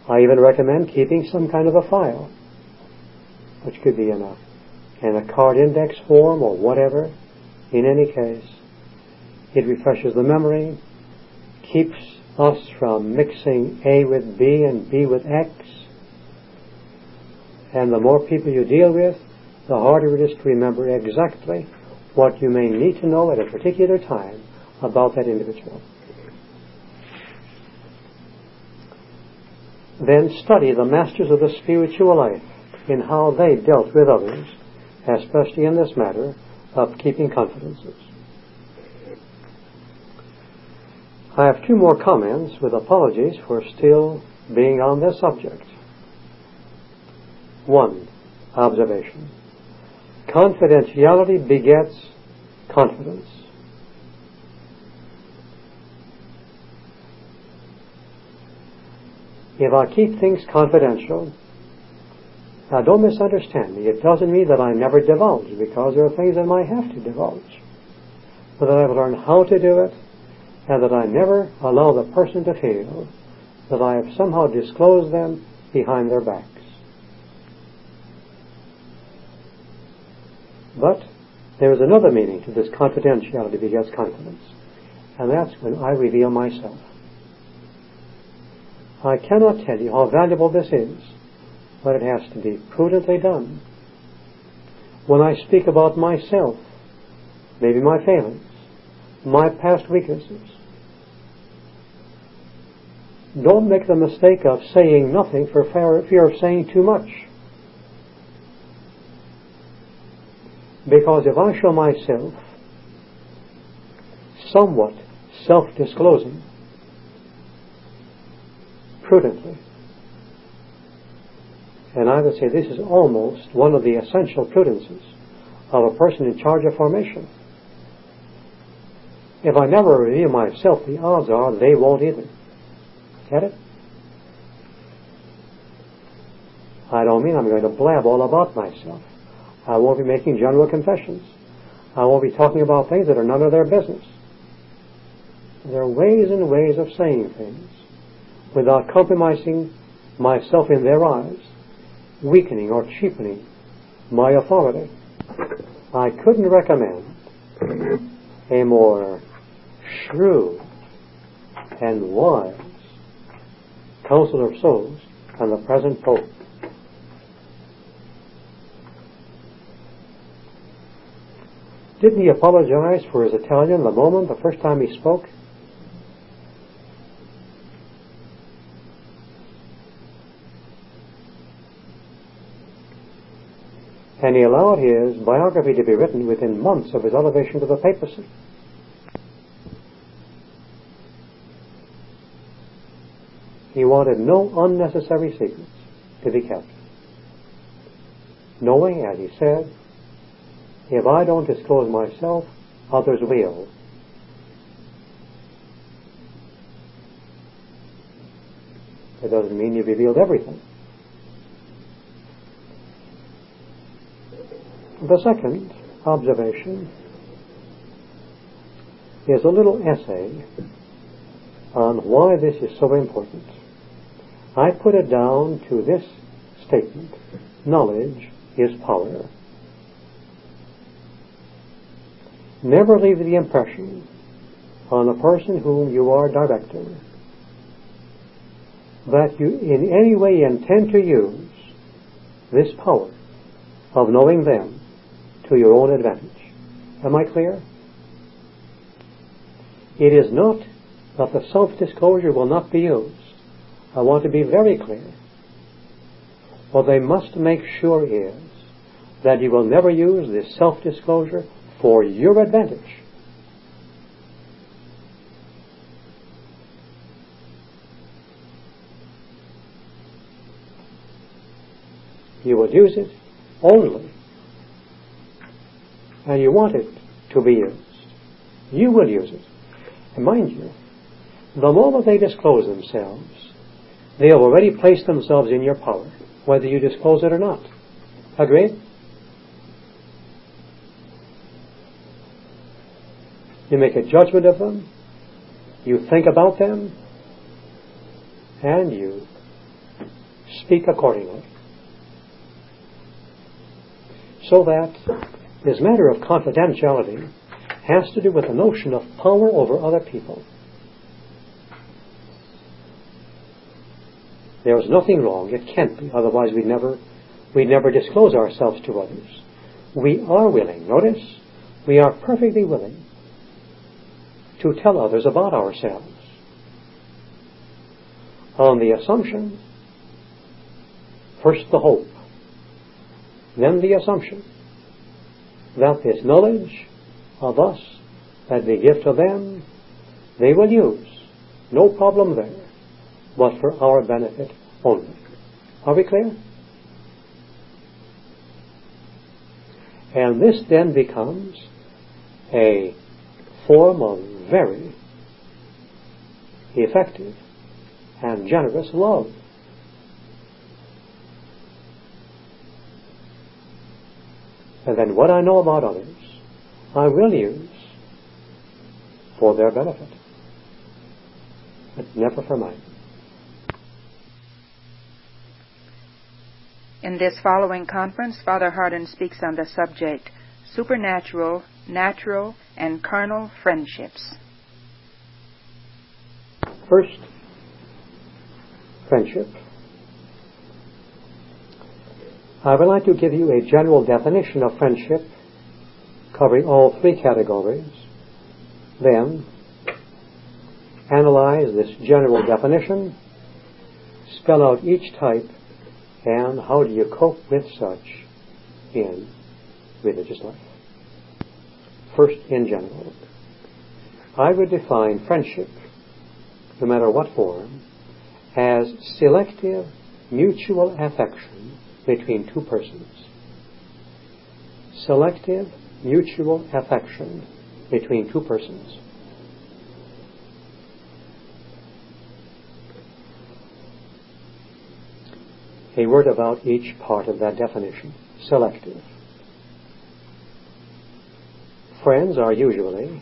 I even recommend keeping some kind of a file, which could be in a card index form or whatever. In any case, it refreshes the memory, keeps us from mixing A with B and B with X, and the more people you deal with, the harder it is to remember exactly what you may need to know at a particular time about that individual. Then study the masters of the spiritual life in how they dealt with others, especially in this matter of keeping confidences. I have two more comments with apologies for still being on this subject. 1. Observation. Confidentiality begets confidence. If I keep things confidential, now don't misunderstand me, it doesn't mean that I never divulge, because there are things I might have to divulge, but that I've learned how to do it, and that I never allow the person to feel that I have somehow disclosed them behind their backs. But there is another meaning to this confidentiality begets confidence, and that's when I reveal myself. I cannot tell you how valuable this is, but it has to be prudently done. When I speak about myself, maybe my failings, my past weaknesses, don't make the mistake of saying nothing for fear of saying too much. Because if I show myself somewhat self-disclosing, prudently, and I would say this is almost one of the essential prudences of a person in charge of formation. If I never reveal myself, the odds are they won't either. Get it? I don't mean I'm going to blab all about myself. I won't be making general confessions. I won't be talking about things that are none of their business. There are ways and ways of saying things without compromising myself in their eyes, weakening or cheapening my authority. I couldn't recommend a more shrewd and wise counselor of souls than the present Pope. Didn't he apologize for his Italian the first time he spoke? And he allowed his biography to be written within months of his elevation to the papacy. He wanted no unnecessary secrets to be kept, knowing, as he said, if I don't disclose myself, others will. It doesn't mean you've revealed everything. The second observation is a little essay on why this is so important. I put it down to this statement: knowledge is power. Never leave the impression on the person whom you are directing that you in any way intend to use this power of knowing them to your own advantage. Am I clear? It is not that the self-disclosure will not be used. I want to be very clear. What they must make sure is that you will never use this self-disclosure for your advantage. You will use it only, and you want it to be used. You will use it. And mind you, the moment they disclose themselves, they have already placed themselves in your power, whether you disclose it or not. Agreed? You make a judgment of them, you think about them, and you speak accordingly. So that this matter of confidentiality has to do with the notion of power over other people. There is nothing wrong. It can't be. Otherwise we'd never disclose ourselves to others. We are willing. Notice, we are perfectly willing to tell others about ourselves on the assumption, first the hope, then the assumption that this knowledge of us that we give to them, they will use. No problem there, but for our benefit only. Are we clear? And this then becomes a form of very effective and generous love. And then what I know about others, I will use for their benefit, but never for mine. In this following conference, Father Hardon speaks on the subject, supernatural, natural, and carnal friendships. First, friendship. I would like to give you a general definition of friendship, covering all three categories. Then, analyze this general definition, spell out each type, and how do you cope with such in religious life. First, in general, I would define friendship, no matter what form, as selective mutual affection between two persons. Selective mutual affection between two persons. A word about each part of that definition. Selective. Friends are usually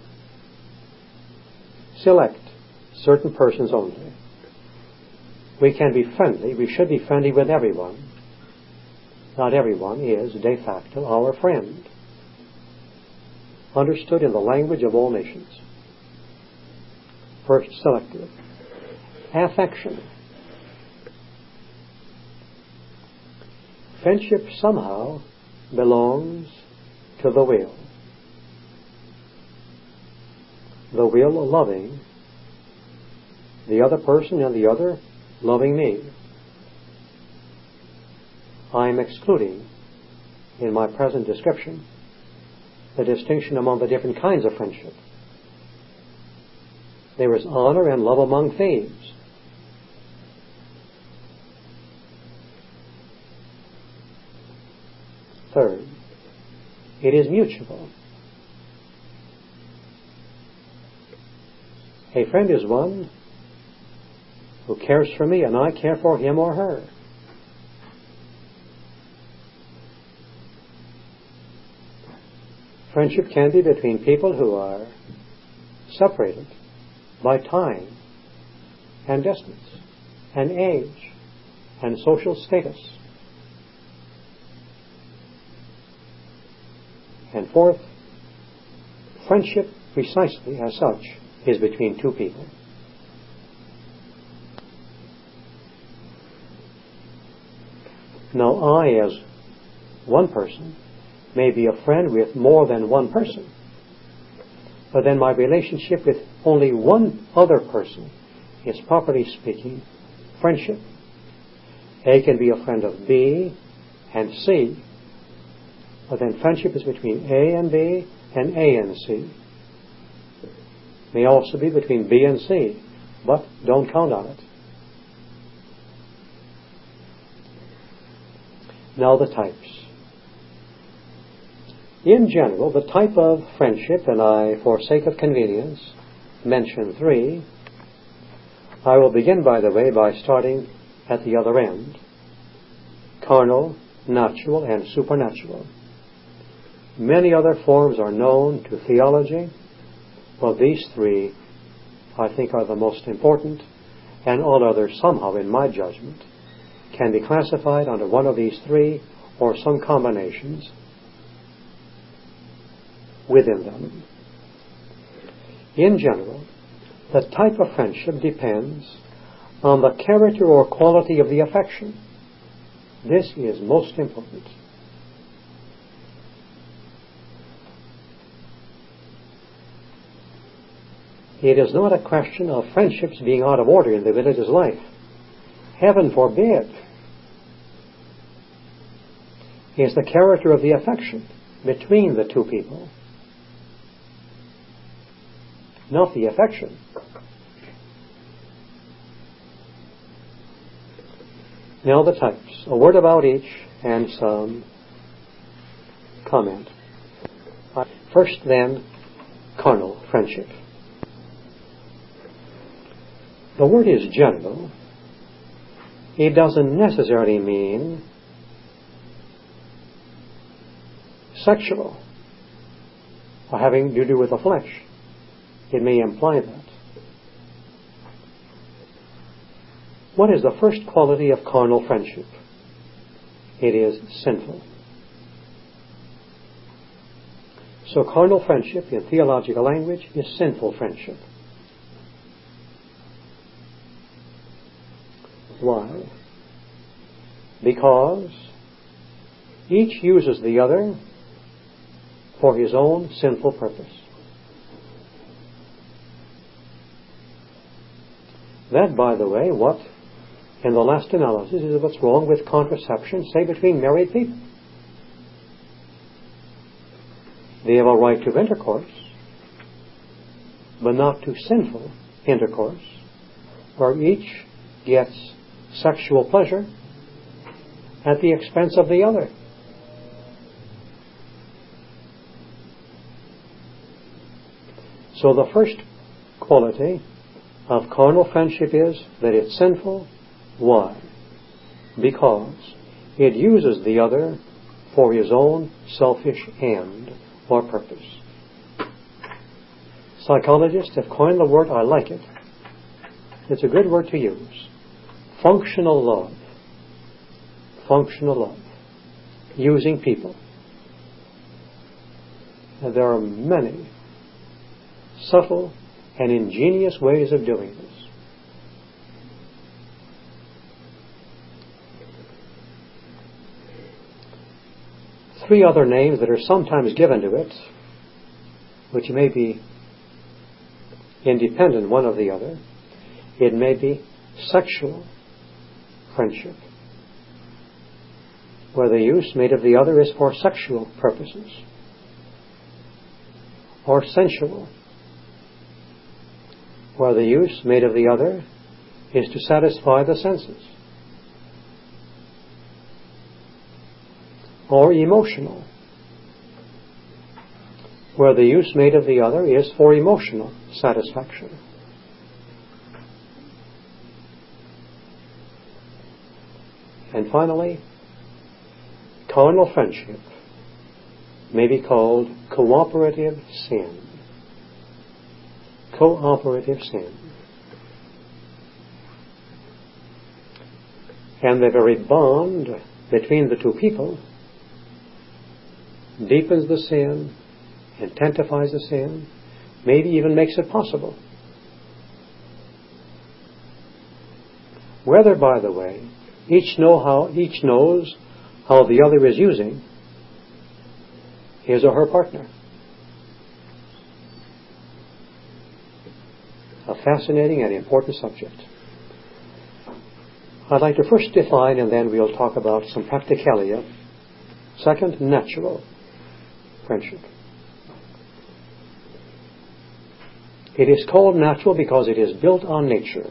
select, certain persons only. We can be friendly, we should be friendly with everyone. Not everyone is de facto our friend. Understood in the language of all nations. First, selective. Affection. Friendship somehow belongs to the will. The will loving the other person and the other loving me. I am excluding, in my present description, the distinction among the different kinds of friendship. There is honor and love among thieves. Third, it is mutual. A friend is one who cares for me and I care for him or her. Friendship can be between people who are separated by time and distance and age and social status. And fourth, friendship precisely as such is between two people. Now I, as one person, may be a friend with more than one person, but then my relationship with only one other person is, properly speaking, friendship. A can be a friend of B and C, but then friendship is between A and B and A and C. May also be between B and C, but don't count on it. Now the types. In general, the type of friendship, and I, for sake of convenience, mention three. I will begin, by the way, by starting at the other end. Carnal, natural, and supernatural. Many other forms are known to theology, but these three, I think, are the most important, and all others somehow, in my judgment, can be classified under one of these three or some combinations within them. In general, the type of friendship depends on the character or quality of the affection. This is most important. It is not a question of friendships being out of order in the religious life. Heaven forbid. It's the character of the affection between the two people, not the affection. Now the types. A word about each and some comment. First then, carnal friendship. The word is general. It doesn't necessarily mean sexual or having to do with the flesh. It may imply that. What is the first quality of carnal friendship? It is sinful. So carnal friendship in theological language is sinful friendship. Why? Because each uses the other for his own sinful purpose. That, by the way, what in the last analysis is what's wrong with contraception, say between married people. They have a right to intercourse, but not to sinful intercourse, where each gets sexual pleasure at the expense of the other. So the first quality of carnal friendship is that it's sinful. Why? Because it uses the other for his own selfish end or purpose. Psychologists have coined the word, I like it. It's a good word to use. Functional love. Functional love. Using people. And there are many subtle and ingenious ways of doing this. Three other names that are sometimes given to it, which may be independent one of the other. It may be sexual friendship, where the use made of the other is for sexual purposes, or sensual, where the use made of the other is to satisfy the senses, or emotional, where the use made of the other is for emotional satisfaction. And finally, carnal friendship may be called cooperative sin. Cooperative sin. And the very bond between the two people deepens the sin, intensifies the sin, maybe even makes it possible. Whether, by the way, each knows how the other is using his or her partner. A fascinating and important subject. I'd like to first define, and then we'll talk about some practicalia. Second, natural friendship. It is called natural because it is built on nature.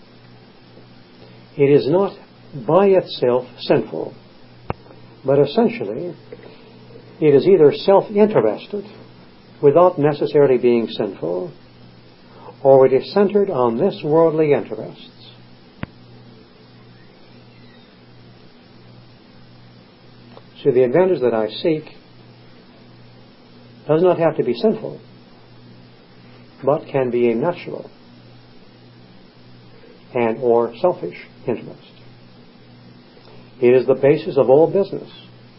It is not by itself sinful, but essentially it is either self-interested without necessarily being sinful, or it is centered on this worldly interests. So the advantage that I seek does not have to be sinful, but can be a natural and or selfish interest. It is the basis of all business.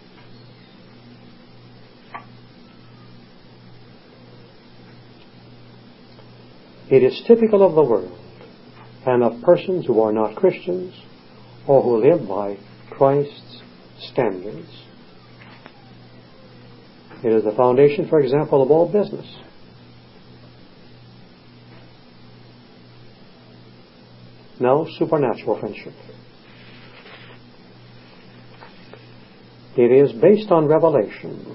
It is typical of the world and of persons who are not Christians or who live by Christ's standards. It is the foundation, for example, of all business. Now, supernatural friendship. It is based on revelation.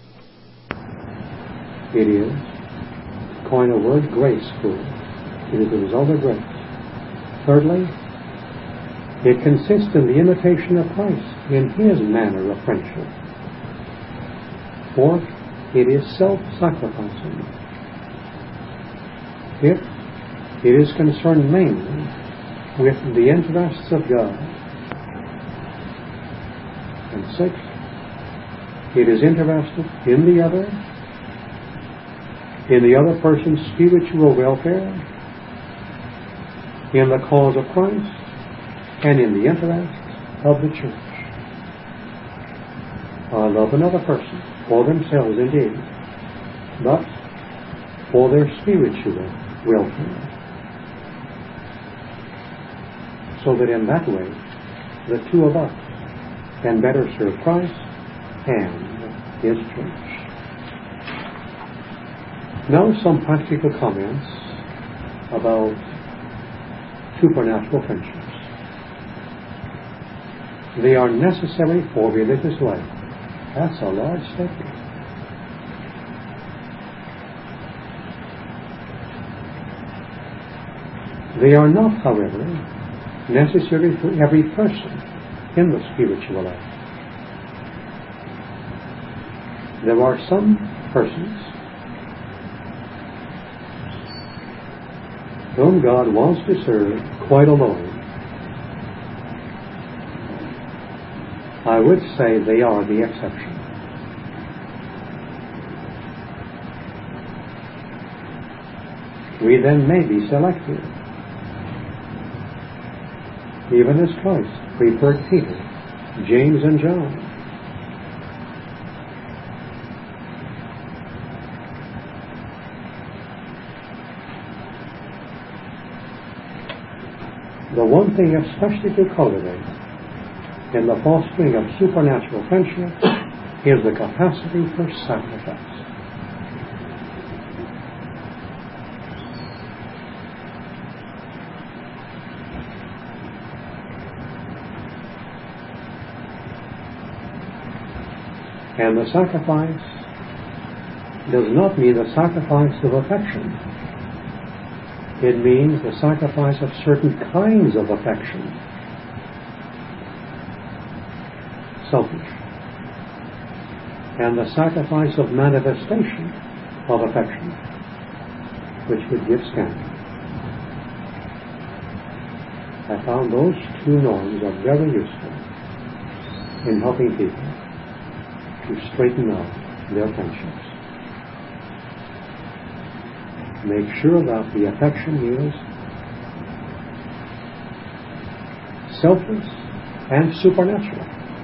It is, to coin a word, graceful. It is the result of grace. Thirdly, it consists in the imitation of Christ in His manner of friendship. Fourth, it is self-sacrificing. Fifth, it is concerned mainly with the interests of God. And sixth, it is interested in the other person's spiritual welfare, in the cause of Christ, and in the interests of the church. Love another person, for themselves indeed, but for their spiritual welfare. So that in that way, the two of us can better serve Christ and His church. Now some practical comments about supernatural friendships. They are necessary for religious life. That's a large statement. They are not, however, necessary for every person in the spiritual life. There are some persons whom God wants to serve quite alone. I would say they are the exception. We then may be selective. Even as Christ preferred Peter, James, and John. The one thing especially to cultivate in the fostering of supernatural friendship is the capacity for sacrifice. And the sacrifice does not mean the sacrifice of affection. It means the sacrifice of certain kinds of affection. Selfish. And the sacrifice of manifestation of affection, which would give scandal. I found those two norms are very useful in helping people to straighten out their friendships. Make sure that the affection is selfless and supernatural.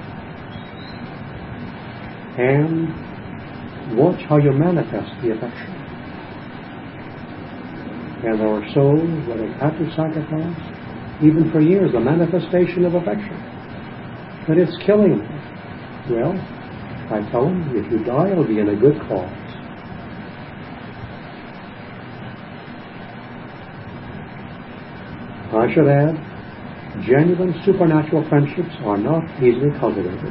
And watch how you manifest the affection. And there are souls that have had to sacrifice, even for years, the manifestation of affection. But it's killing them. Well, I tell them, if you die, it'll be in a good cause. I should add, genuine supernatural friendships are not easily cultivated.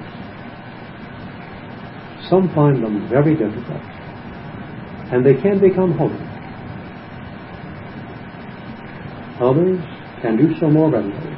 Some find them very difficult, and they can become holy. Others can do so more readily.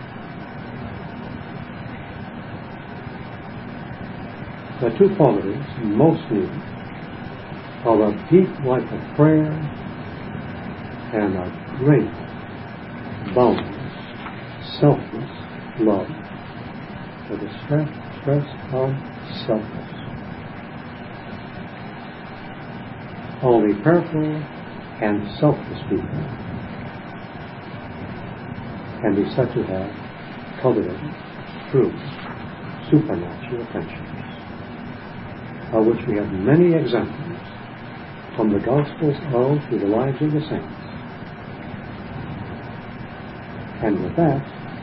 The two qualities most needed are a deep life of prayer and a great, boundless, selfless love, with a stress on selfless. Only prayerful and selfless people can be said to have cultivated true supernatural friendships, of which we have many examples from the Gospels all through the lives of the saints. And with that,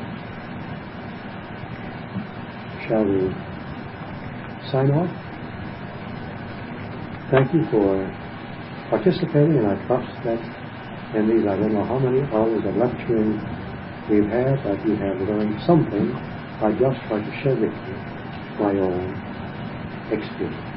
shall we sign off? Thank you for participating, and I trust that in these, I don't know how many hours of lecturing we've had, but you have learned something. I just try to share with you my own experience.